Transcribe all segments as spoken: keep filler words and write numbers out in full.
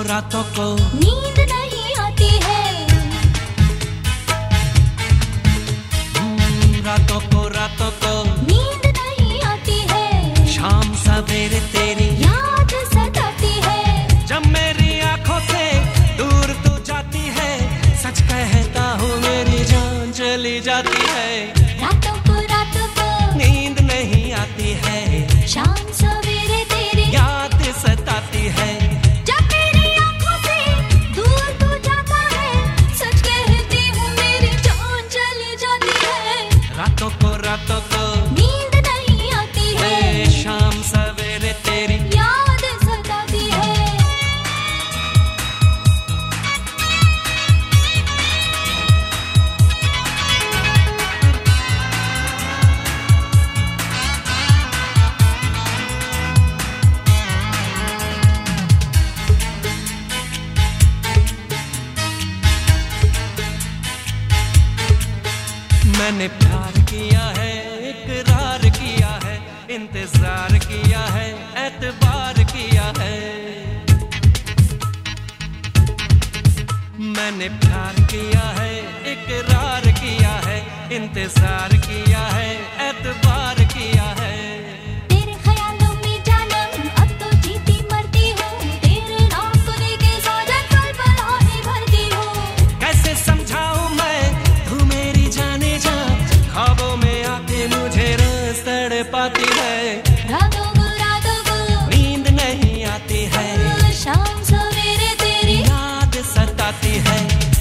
रातों को नींद नहीं आती है, रातों को रातों को नींद नहीं आती है, शाम सवेरे तेरी याद सताती है, जब मेरी आंखों से दूर तू जाती है, सच कहता हूँ मेरी जान चली जाती है। रातों को रातों को नींद नहीं आती है, शाम सवेरे तेरी याद सताती है, जब मेरी आंखों से दूर तू जाता है, सच कहती हूँ मेरी जान चली जाती है। रातों को रातों को नींद नहीं आती है, ए, शाम सवेरे तेरी याद सताती है। मैंने प्यार किया है, इकरार किया है, इंतजार किया है, एतबार किया है। मैंने प्यार किया है, इकरार किया है, इंतजार किया है, एतबार किया है। तेरे ख्यालों में जानम अब तो जीती मरती हूँ, तेरे नाम को लेके साजन पल पल आहें भरती हूँ। कैसे समझाऊं मैं तू मेरी जाने जा, ख्वाबों में आके मुझे रोज तड़पाती है। रातों को रातों को नींद नहीं आती है, शाम सवेरे तेरी याद सताती है।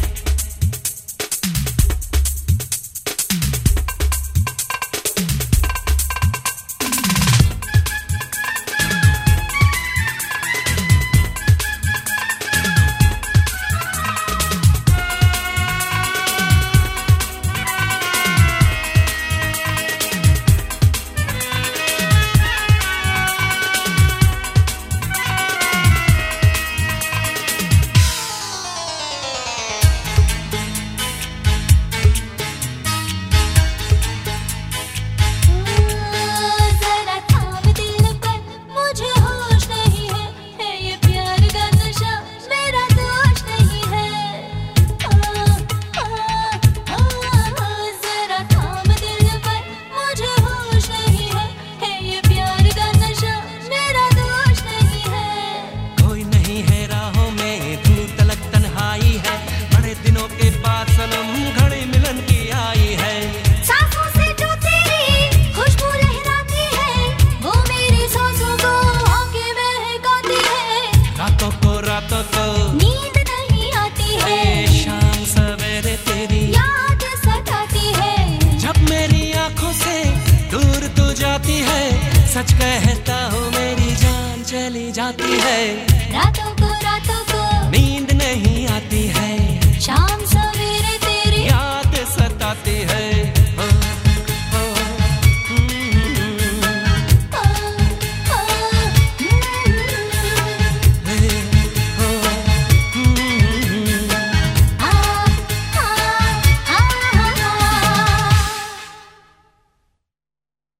रातों को नींद नहीं आती है, शाम सवेरे तेरी याद सताती है, जब मेरी आंखों से दूर तू जाती है, सच कहता हूँ मेरी जान चली जाती है। रातों